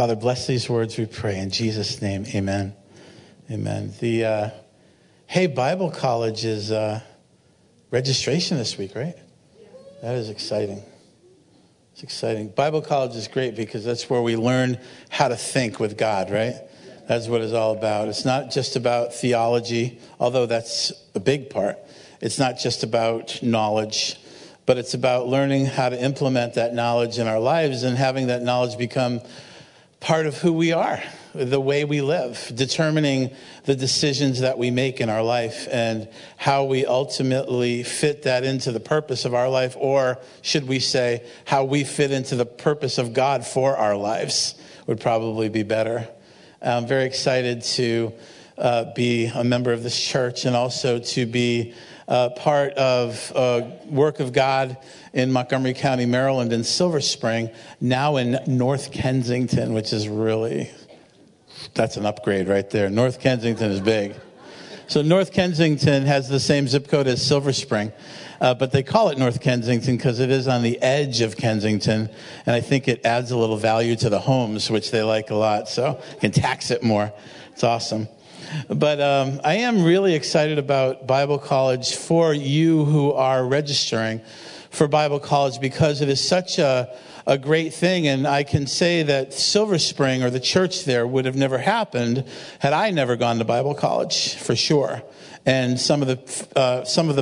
Father, bless these words, we pray. In Jesus' name, amen. Amen. The Hey Bible College is registration this week, right? That is exciting. It's exciting. Bible College is great because that's where we learn how to think with God, right? That's what it's all about. It's not just about theology, although that's a big part. It's not just about knowledge, but it's about learning how to implement that knowledge in our lives and having that knowledge become part of who we are, the way we live, determining the decisions that we make in our life and how we ultimately fit that into the purpose of our life, or should we say how we fit into the purpose of God for our lives would probably be better. I'm very excited to be a member of this church and also to be part of work of God in Montgomery County, Maryland, in Silver Spring, now in North Kensington, which is really, that's an upgrade right there. North Kensington is big. So North Kensington has the same zip code as Silver Spring, but they call it North Kensington because it is on the edge of Kensington, and I think it adds a little value to the homes, which they like a lot, so you can tax it more. It's awesome. But I am really excited about Bible College for you who are registering for Bible College because it is such a great thing. And I can say that Silver Spring or the church there would have never happened had I never gone to Bible College, for sure. And some of the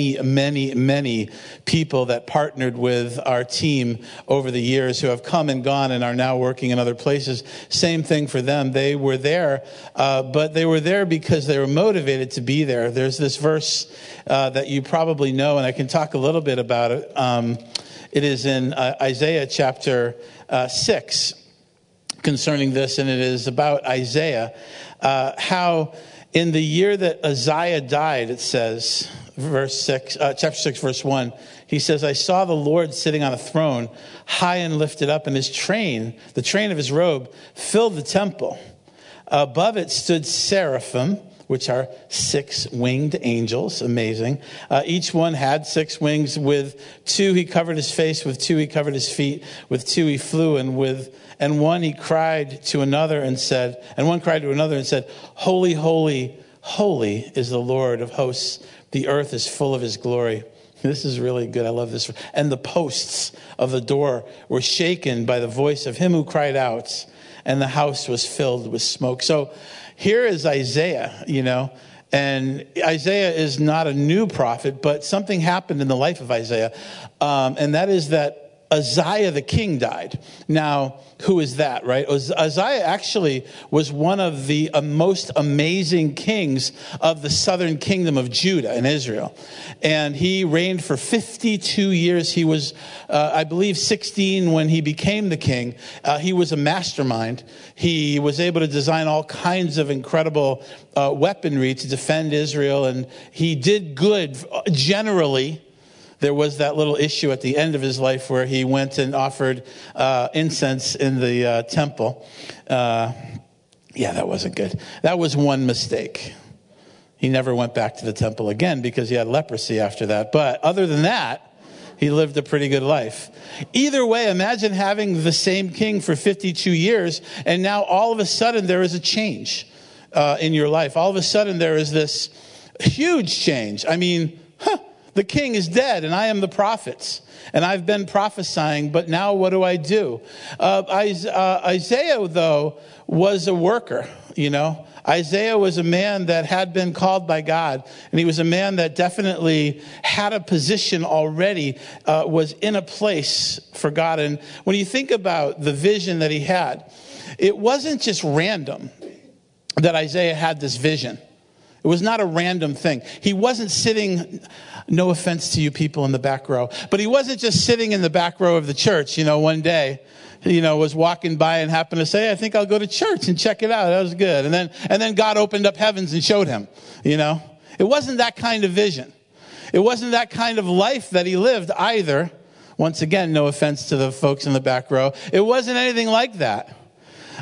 many people that partnered with our team over the years who have come and gone and are now working in other places, same thing for them. They were there, but they were there because they were motivated to be there. There's this verse that you probably know, and I can talk a little bit about it. It is in Isaiah chapter 6 concerning this, and it is about Isaiah, how in the year that Uzziah died, it says, chapter 6, verse 1, he says, I saw the Lord sitting on a throne, high and lifted up, and his train, the train of his robe, filled the temple. Above it stood seraphim, which are 6-winged angels. Amazing. Each one had 6 wings. With 2 he covered his face, with 2 he covered his feet, with 2 he flew, and one he cried to another and said, Holy, holy, holy is the Lord of hosts. The earth is full of his glory. This is really good. I love this. And the posts of the door were shaken by the voice of him who cried out, and the house was filled with smoke. So here is Isaiah, and Isaiah is not a new prophet, but something happened in the life of Isaiah, and that is that Uzziah the king died. Now, who is that, right? Uzziah actually was one of the most amazing kings of the southern kingdom of Judah in Israel. And he reigned for 52 years. He was, I believe, 16 when he became the king. He was a mastermind. He was able to design all kinds of incredible weaponry to defend Israel. And he did good generally. There was that little issue at the end of his life where he went and offered incense in the temple. That wasn't good. That was one mistake. He never went back to the temple again because he had leprosy after that. But other than that, he lived a pretty good life. Either way, imagine having the same king for 52 years, and now all of a sudden there is a change in your life. All of a sudden there is this huge change. I mean, the king is dead, and I am the prophets, and I've been prophesying, but now what do I do? Isaiah, though, was a worker, Isaiah was a man that had been called by God, and he was a man that definitely had a position already, was in a place for God. And when you think about the vision that he had, it wasn't just random that Isaiah had this vision. It was not a random thing. He wasn't sitting, no offense to you people in the back row, but he wasn't just sitting in the back row of the church, one day, was walking by and happened to say, I think I'll go to church and check it out. That was good. And then God opened up heavens and showed him, It wasn't that kind of vision. It wasn't that kind of life that he lived either. Once again, no offense to the folks in the back row. It wasn't anything like that.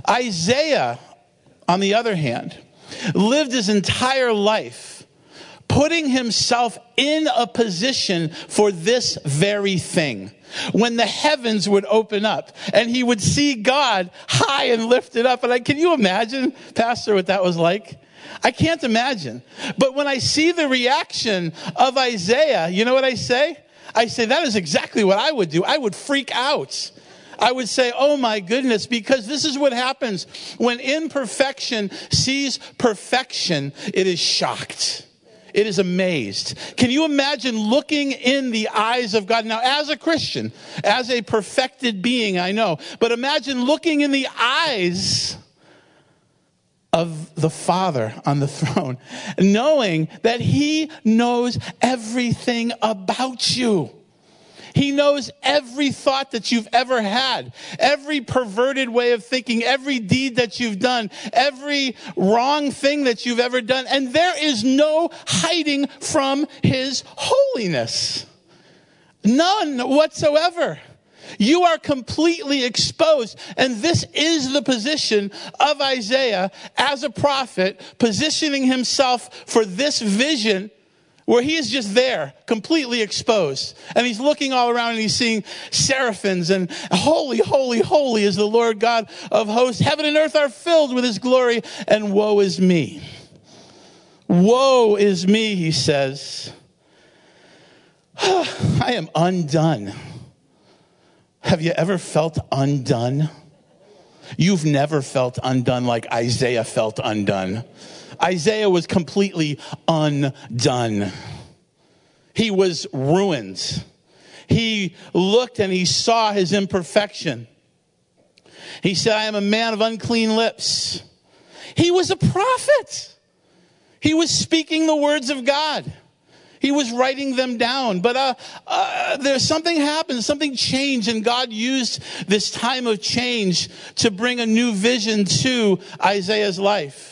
Isaiah, on the other hand, lived his entire life putting himself in a position for this very thing. When the heavens would open up and he would see God high and lifted up. And can you imagine, Pastor, what that was like? I can't imagine. But when I see the reaction of Isaiah, you know what I say? I say, that is exactly what I would do. I would freak out. I would say, oh my goodness, because this is what happens. When imperfection sees perfection, it is shocked. It is amazed. Can you imagine looking in the eyes of God? Now, as a Christian, as a perfected being, I know. But imagine looking in the eyes of the Father on the throne, knowing that he knows everything about you. He knows every thought that you've ever had, every perverted way of thinking, every deed that you've done, every wrong thing that you've ever done. And there is no hiding from his holiness. None whatsoever. You are completely exposed. And this is the position of Isaiah as a prophet, positioning himself for this vision where he is just there, completely exposed. And he's looking all around and he's seeing seraphims and holy, holy, holy is the Lord God of hosts. Heaven and earth are filled with his glory, and woe is me. Woe is me, he says. I am undone. Have you ever felt undone? You've never felt undone like Isaiah felt undone. Isaiah was completely undone. He was ruined. He looked and he saw his imperfection. He said, I am a man of unclean lips. He was a prophet. He was speaking the words of God. He was writing them down. But there's something happened, something changed, and God used this time of change to bring a new vision to Isaiah's life.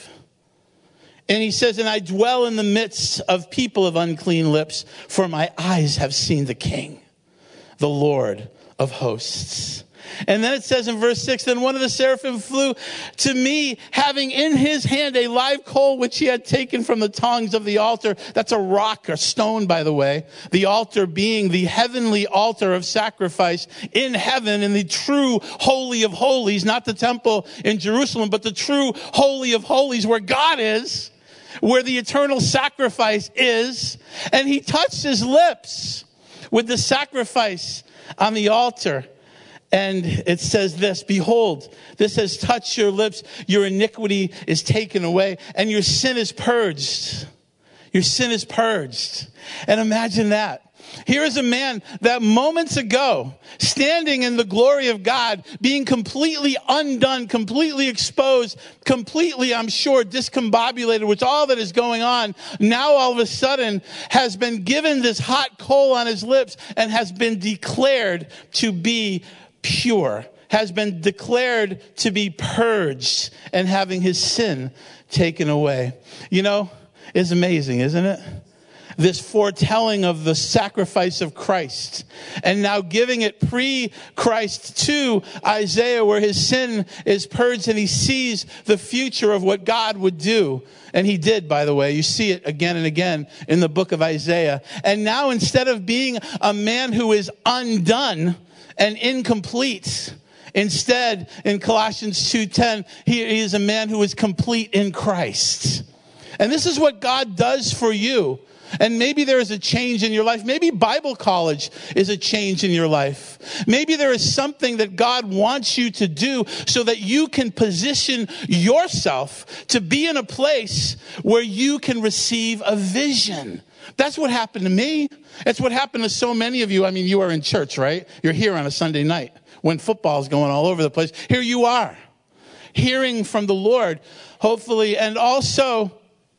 And he says, and I dwell in the midst of people of unclean lips, for my eyes have seen the King, the Lord of hosts. And then it says in verse 6, then one of the seraphim flew to me, having in his hand a live coal which he had taken from the tongs of the altar. That's a rock or stone, by the way. The altar being the heavenly altar of sacrifice in heaven, in the true holy of holies, not the temple in Jerusalem, but the true holy of holies where God is, where the eternal sacrifice is. And he touched his lips with the sacrifice on the altar. And it says this, behold, this has touched your lips. Your iniquity is taken away and your sin is purged. Your sin is purged. And imagine that. Here is a man that moments ago, standing in the glory of God, being completely undone, completely exposed, completely, I'm sure, discombobulated with all that is going on, now all of a sudden has been given this hot coal on his lips and has been declared to be pure, has been declared to be purged and having his sin taken away. You know, it's amazing, isn't it? This foretelling of the sacrifice of Christ and now giving it pre-Christ to Isaiah where his sin is purged and he sees the future of what God would do. And he did, by the way. You see it again and again in the book of Isaiah. And now instead of being a man who is undone and incomplete, instead in Colossians 2:10, he is a man who is complete in Christ. And this is what God does for you. And maybe there is a change in your life. Maybe Bible college is a change in your life. Maybe there is something that God wants you to do so that you can position yourself to be in a place where you can receive a vision. That's what happened to me. That's what happened to so many of you. I mean, you are in church, right? You're here on a Sunday night when football is going all over the place. Here you are, hearing from the Lord, hopefully, and also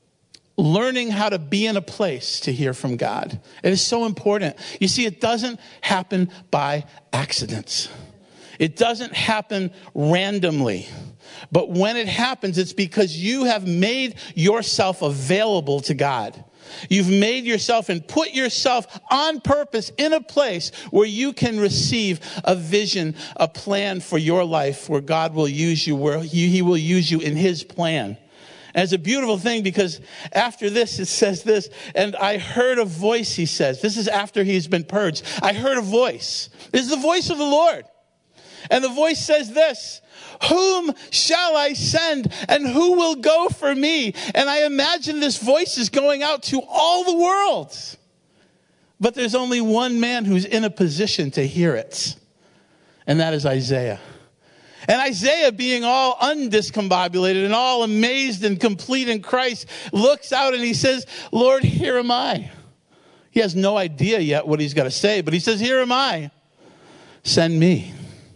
learning how to be in a place to hear from God. It is so important. You see, it doesn't happen by accident. It doesn't happen randomly. But when it happens, it's because you have made yourself available to God. You've made yourself and put yourself on purpose in a place where you can receive a vision, a plan for your life where God will use you, where he will use you in his plan. And it's a beautiful thing because after this, it says this, and I heard a voice, he says. This is after he's been purged. I heard a voice. This is the voice of the Lord. And the voice says this, whom shall I send and who will go for me? And I imagine this voice is going out to all the world. But there's only one man who's in a position to hear it. And that is Isaiah. And Isaiah, being all undiscombobulated and all amazed and complete in Christ, looks out and he says, Lord, here am I. He has no idea yet what he's got to say, but he says, here am I. Send me.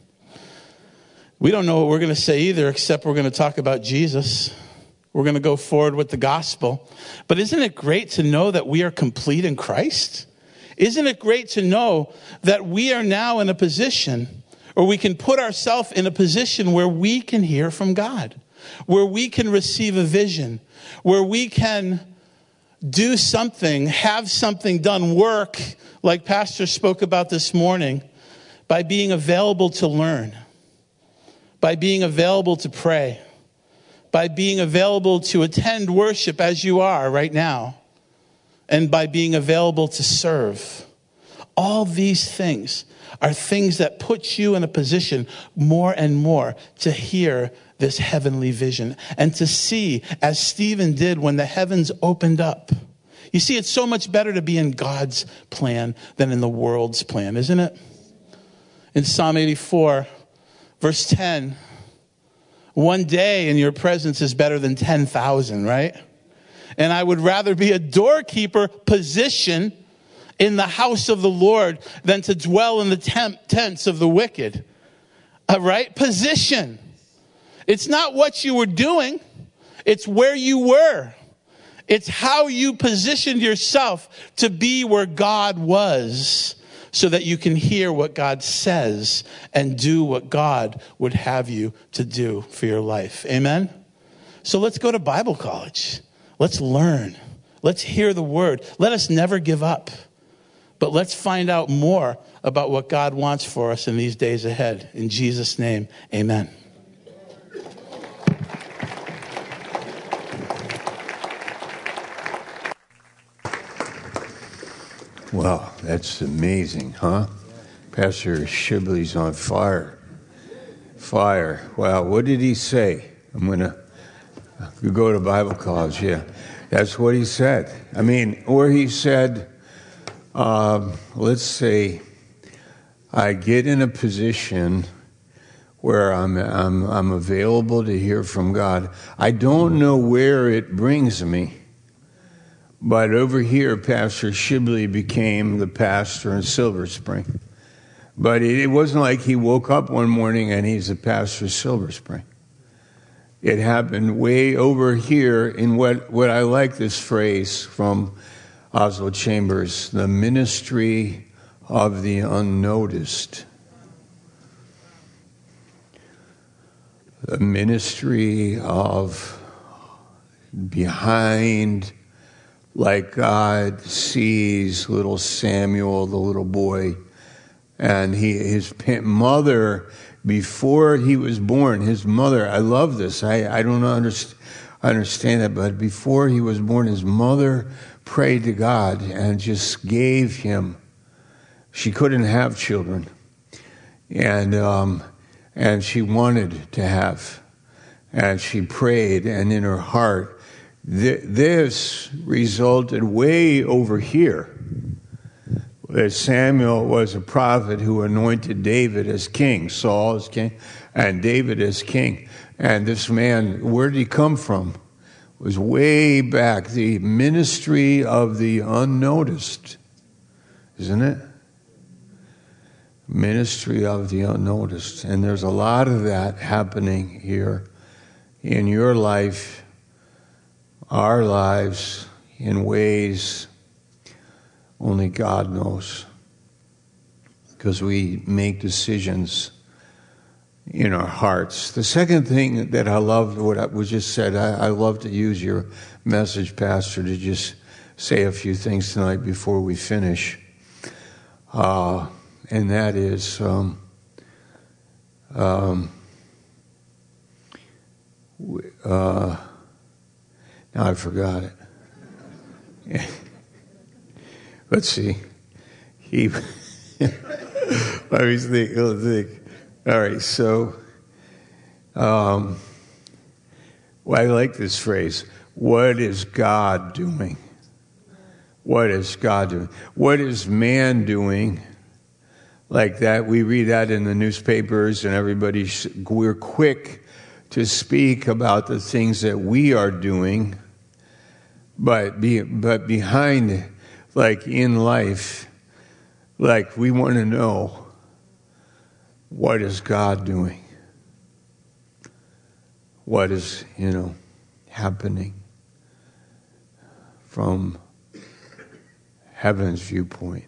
We don't know what we're going to say either, except we're going to talk about Jesus. We're going to go forward with the gospel. But isn't it great to know that we are complete in Christ? Isn't it great to know that we are now in a position, or we can put ourselves in a position where we can hear from God, where we can receive a vision, where we can do something, have something done, work, like Pastor spoke about this morning, by being available to learn, by being available to pray, by being available to attend worship as you are right now, and by being available to serve. All these things are things that put you in a position more and more to hear this heavenly vision and to see, as Stephen did when the heavens opened up. You see, it's so much better to be in God's plan than in the world's plan, isn't it? In Psalm 84, verse 10, one day in your presence is better than 10,000, right? And I would rather be a doorkeeper position in the house of the Lord than to dwell in the tents of the wicked. All right? Position. It's not what you were doing. It's where you were. It's how you positioned yourself to be where God was, so that you can hear what God says and do what God would have you to do for your life. Amen? So let's go to Bible college. Let's learn. Let's hear the word. Let us never give up. But let's find out more about what God wants for us in these days ahead. In Jesus' name, amen. Wow, that's amazing, huh? Pastor Shibley's on fire. Fire. Wow, what did he say? I'm going to go to Bible college, yeah. That's what he said. I mean, or he said, let's say I get in a position where I'm available to hear from God. I don't know where it brings me, but over here, Pastor Shibley became the pastor in Silver Spring. But it wasn't like he woke up one morning and he's the pastor of Silver Spring. It happened way over here in what I like this phrase from Oswald Chambers, the ministry of the unnoticed. The ministry of behind, like God sees little Samuel, the little boy, and his mother, before he was born, his mother, I love this, I don't understand it, but before he was born, his mother prayed to God and just gave him. She couldn't have children, and she wanted to have, and she prayed, and in her heart, this resulted way over here. Samuel was a prophet who anointed David as king, Saul as king, and David as king. And this man, where did he come from? It was way back, the ministry of the unnoticed, isn't it? Ministry of the unnoticed. And there's a lot of that happening here in your life, our lives, in ways only God knows, because we make decisions in our hearts. The second thing that I loved, what was just said, I love to use your message, Pastor, to just say a few things tonight before we finish. And that is, Now I forgot it. Let's see. Let me think. All right, so well, I like this phrase. What is God doing? What is God doing? What is man doing? Like that, we read that in the newspapers, and we're quick to speak about the things that we are doing, but behind, like in life, like we want to know, what is God doing? What is, happening from heaven's viewpoint?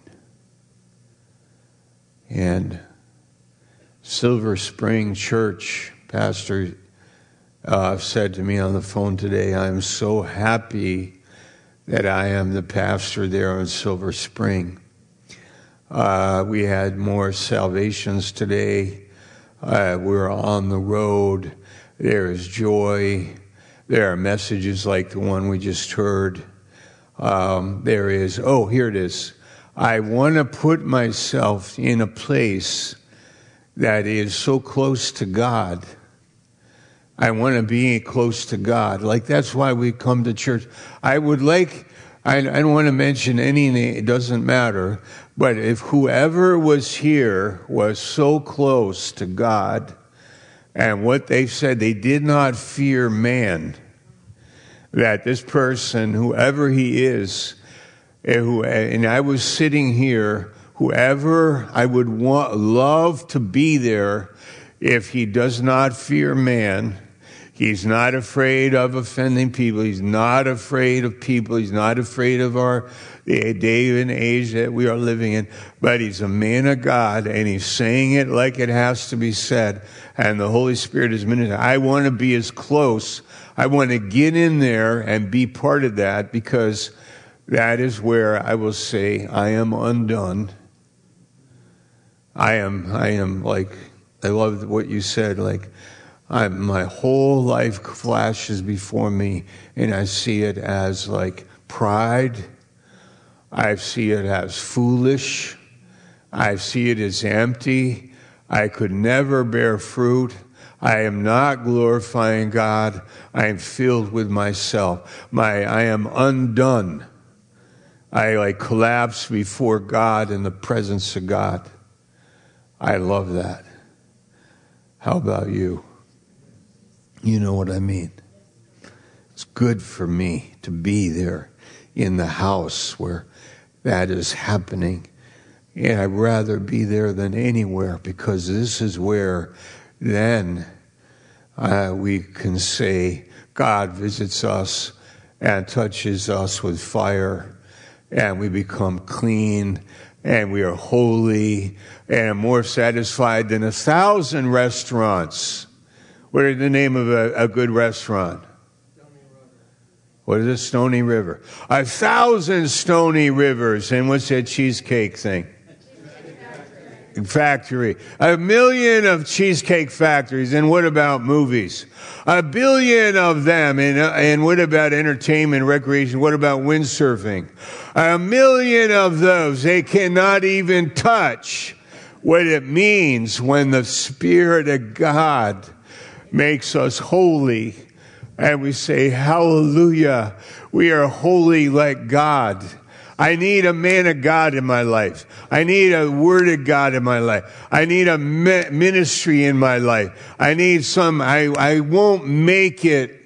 And Silver Spring Church pastor said to me on the phone today, I'm so happy that I am the pastor there in Silver Spring. We had more salvations today. We're on the road. There is joy. There are messages like the one we just heard. Here it is. I want to put myself in a place that is so close to God. I want to be close to God. Like, that's why we come to church. I don't want to mention any name, it doesn't matter, but if whoever was here was so close to God, and what they said, they did not fear man, that this person, whoever he is, and I was sitting here, whoever I would love to be there, if he does not fear man, he's not afraid of offending people, he's not afraid of people, he's not afraid of the day and age that we are living in, but he's a man of God, and he's saying it like it has to be said, and the Holy Spirit is ministering. I want to be as close. I want to get in there and be part of that, because that is where I will say, I am undone. I am like, I love what you said, like, my whole life flashes before me, and I see it as like pride. I see it as foolish. I see it as empty. I could never bear fruit. I am not glorifying God. I am filled with myself. I am undone. I collapse before God in the presence of God. I love that. How about you? You know what I mean? It's good for me to be there in the house where that is happening. And I'd rather be there than anywhere, because this is where then we can say God visits us and touches us with fire, and we become clean, and we are holy, and more satisfied than 1,000 restaurants. What is the name of a good restaurant? What is it? Stony River. 1,000 Stony Rivers. And what's that cheesecake thing? Factory. 1 million of cheesecake factories. And what about movies? 1 billion of them. And what about entertainment, recreation? What about windsurfing? 1 million of those. They cannot even touch what it means when the Spirit of God makes us holy. And we say, hallelujah, we are holy like God. I need a man of God in my life. I need a word of God in my life. I need a ministry in my life. I need I won't make it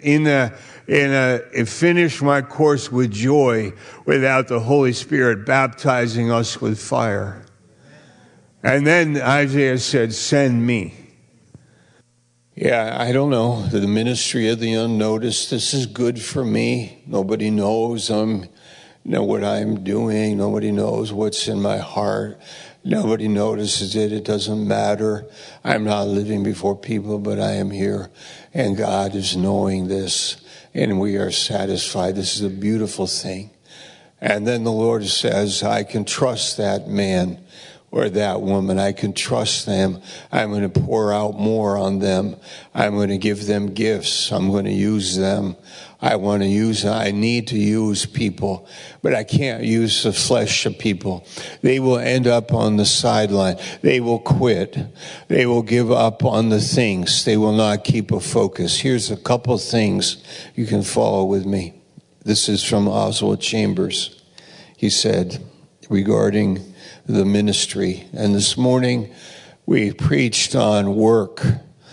finish my course with joy without the Holy Spirit baptizing us with fire. And then Isaiah said, send me. Yeah, I don't know. The ministry of the unnoticed. This is good for me. Nobody knows what I'm doing. Nobody knows what's in my heart. Nobody notices it. It doesn't matter. I'm not living before people, but I am here. And God is knowing this. And we are satisfied. This is a beautiful thing. And then the Lord says, I can trust that man or that woman. I can trust them. I'm going to pour out more on them. I'm going to give them gifts. I'm going to use them. I need to use people, but I can't use the flesh of people. They will end up on the sideline. They will quit. They will give up on the things. They will not keep a focus. Here's a couple things you can follow with me. This is from Oswald Chambers. He said regarding the ministry, and this morning we preached on work,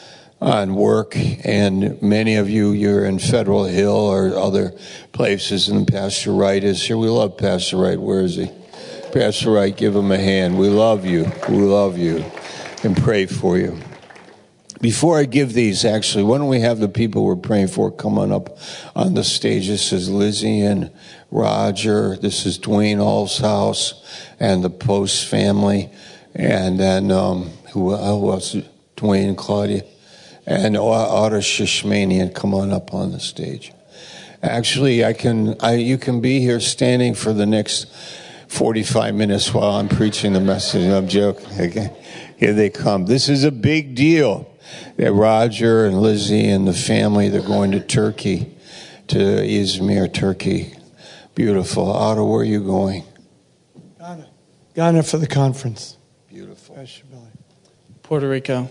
and many of you're in Federal Hill or other places, and Pastor Wright is here. We love Pastor Wright. Where is he? Pastor Wright, give him a hand. We love you, and pray for you. Before I give these, actually, why don't we have the people we're praying for come on up on the stage? This is Lizzie and Roger. This is Dwayne All's house and the Post family. And then, who else? Dwayne and Claudia. And Otter Shishmanian, come on up on the stage. Actually, you can be here standing for the next 45 minutes while I'm preaching the message. I'm joking. Okay? Here they come. This is a big deal. That Roger and Lizzie and the family, they're going to Turkey, to Izmir, Turkey. Beautiful. Otto, where are you going? Ghana for the conference. Beautiful. Puerto Rico.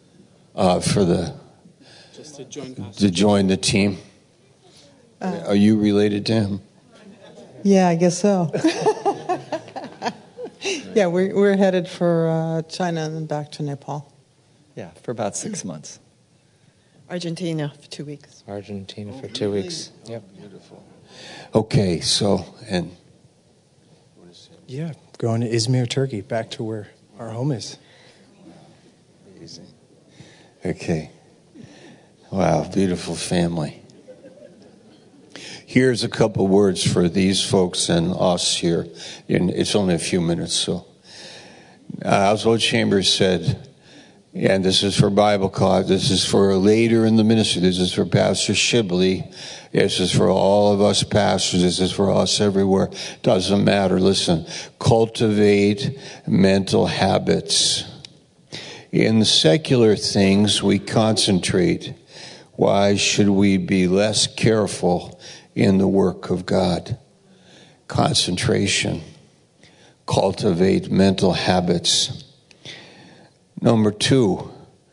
Just to join the team. Are you related to him? Yeah, I guess so. Yeah, we're headed for China and then back to Nepal. Yeah, for about 6 months. Argentina for 2 weeks. Argentina for 2 weeks. Yep. Beautiful. Okay, so, and... Yeah, going to Izmir, Turkey, back to where our home is. Amazing. Okay. Wow, beautiful family. Here's a couple words for these folks and us here. It's only a few minutes, so. Oswald Chambers said... And this is for Bible college. This is for later in the ministry. This is for Pastor Shibley. This is for all of us pastors. This is for us everywhere. Doesn't matter. Listen, cultivate mental habits. In secular things, we concentrate. Why should we be less careful in the work of God? Concentration. Cultivate mental habits. Number 2,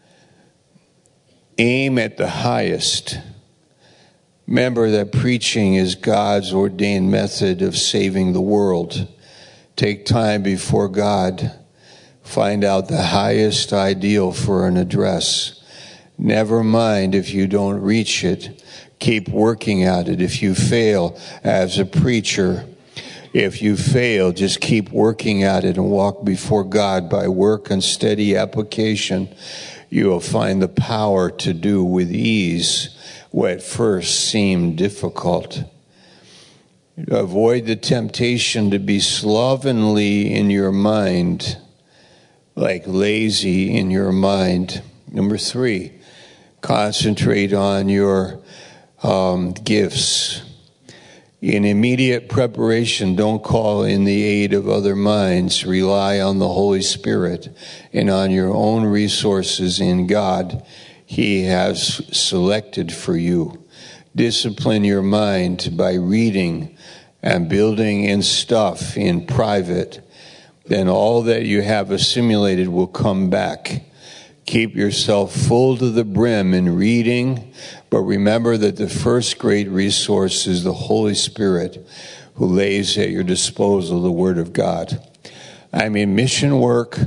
aim at the highest. Remember that preaching is God's ordained method of saving the world. Take time before God. Find out the highest ideal for an address. Never mind if you don't reach it. Keep working at it. If you fail as a preacher, if you fail, just keep working at it and walk before God by work and steady application. You will find the power to do with ease what at first seemed difficult. Avoid the temptation to be slovenly in your mind, like lazy in your mind. Number 3, concentrate on your gifts. In immediate preparation, don't call in the aid of other minds. Rely on the Holy Spirit and on your own resources in God He has selected for you. Discipline your mind by reading and building in stuff in private. Then all that you have assimilated will come back. Keep yourself full to the brim in reading, but remember that the first great resource is the Holy Spirit who lays at your disposal the Word of God. I mean, mission work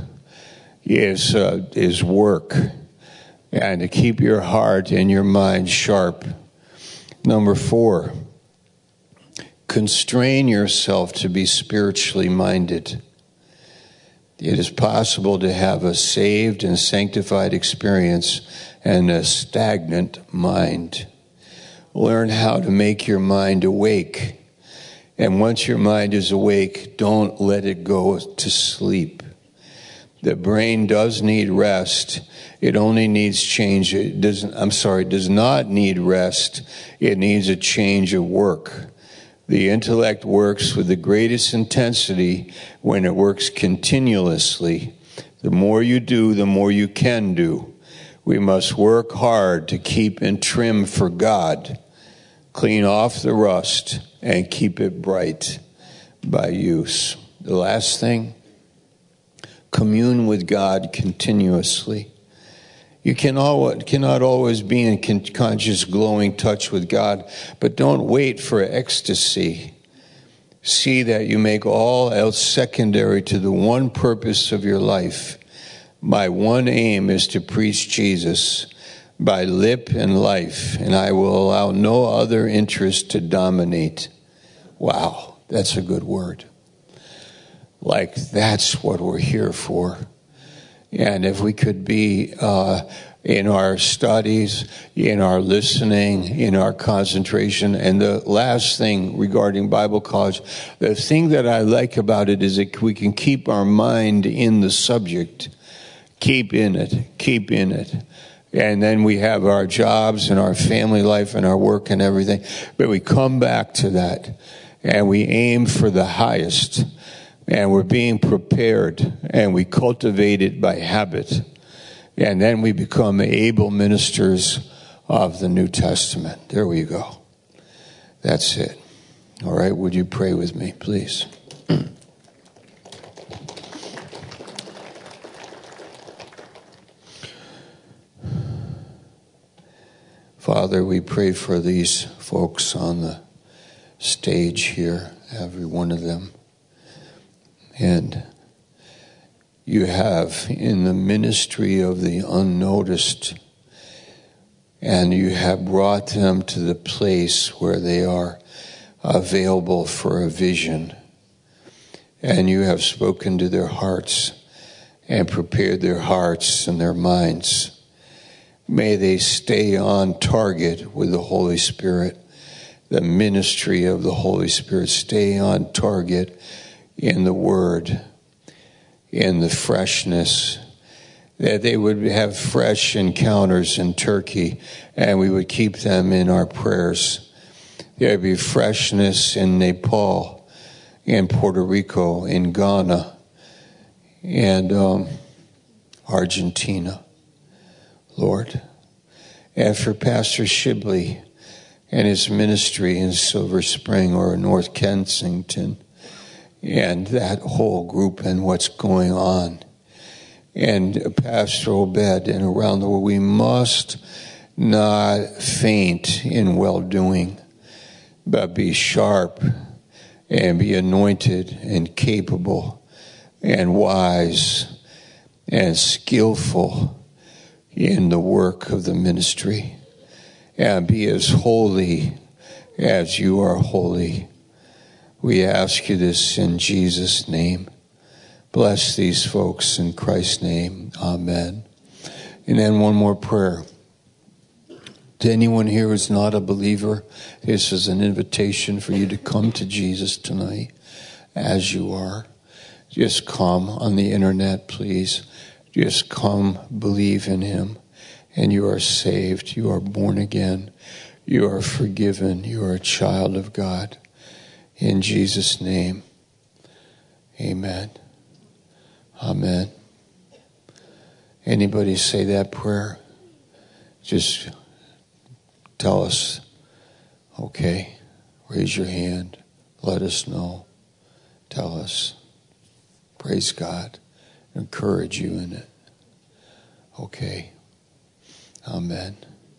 is work, and to keep your heart and your mind sharp. Number 4, constrain yourself to be spiritually minded. It is possible to have a saved and sanctified experience and a stagnant mind. Learn how to make your mind awake. And once your mind is awake, don't let it go to sleep. The brain does need rest. It only needs change. It does not need rest. It needs a change of work. The intellect works with the greatest intensity when it works continuously. The more you do, the more you can do. We must work hard to keep in trim for God, clean off the rust, and keep it bright by use. The last thing, commune with God continuously. You cannot always be in conscious, glowing touch with God, but don't wait for ecstasy. See that you make all else secondary to the one purpose of your life. My one aim is to preach Jesus by lip and life, and I will allow no other interest to dominate. Wow, that's a good word. Like, that's what we're here for. And if we could be in our studies, in our listening, in our concentration. And the last thing regarding Bible college, the thing that I like about it is that we can keep our mind in the subject. Keep in it. And then we have our jobs and our family life and our work and everything. But we come back to that and we aim for the highest. And we're being prepared, and we cultivate it by habit. And then we become able ministers of the New Testament. There we go. That's it. All right, would you pray with me, please? Father, we pray for these folks on the stage here, every one of them. And you have in the ministry of the unnoticed, and you have brought them to the place where they are available for a vision. And you have spoken to their hearts and prepared their hearts and their minds. May they stay on target with the Holy Spirit, the ministry of the Holy Spirit. Stay on target in the Word, in the freshness, that they would have fresh encounters in Turkey, and we would keep them in our prayers. There would be freshness in Nepal, in Puerto Rico, in Ghana, and Argentina, Lord. And for Pastor Shibley and his ministry in Silver Spring or North Kensington, and that whole group and what's going on. And Pastor Obed and around the world, we must not faint in well-doing, but be sharp and be anointed and capable and wise and skillful in the work of the ministry. And be as holy as you are holy. We ask you this in Jesus' name. Bless these folks in Christ's name. Amen. And then one more prayer. To anyone here who's not a believer, this is an invitation for you to come to Jesus tonight as you are. Just come on the internet, please. Just come, believe in him, and you are saved. You are born again. You are forgiven. You are a child of God. In Jesus' name, amen. Amen. Anybody say that prayer? Just tell us. Okay. Raise your hand. Let us know. Tell us. Praise God. Encourage you in it. Okay. Amen.